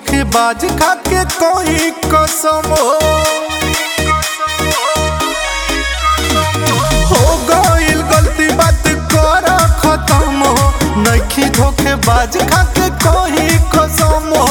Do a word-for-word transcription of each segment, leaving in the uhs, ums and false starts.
धोखेबाज खाके कोई कसम हो गइल गलती बात कर खत्म हो नइखी धोखेबाज खाके कोई कसम हो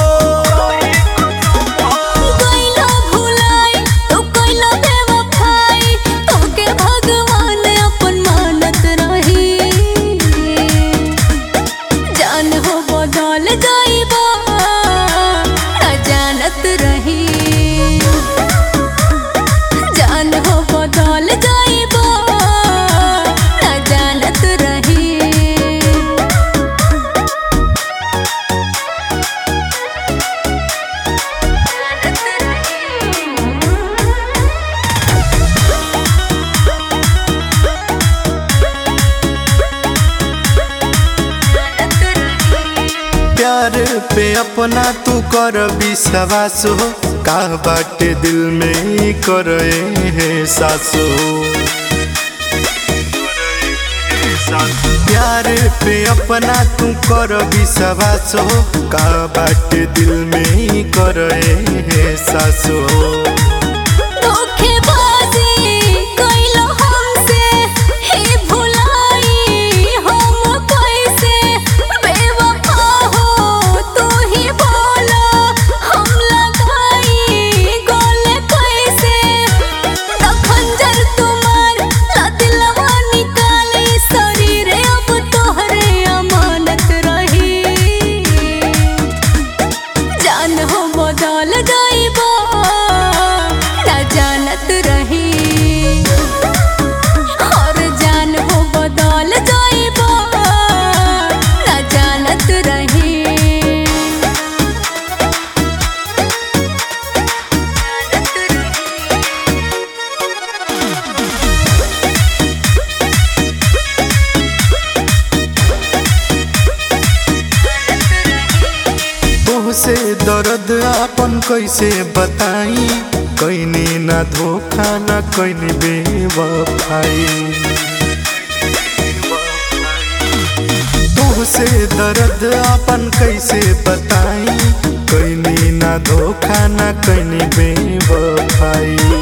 प्यार पे अपना तू कर विश्वास हो का बाटे दिल में कर एहसास हो प्यार पे अपना तू कर विश्वास हो का बाटे दिल में कर एहसास हो बदल जाइबो ना जानत रही और जान हो बदल जाइबो ना जानत रही से दर्द आपन कैसे बताई कैनी ना धोखा ना कैनी बेवफाई तुझसे दर्द आपन कैसे बताई कैनी ना धोखा ना कैनी बेवफाई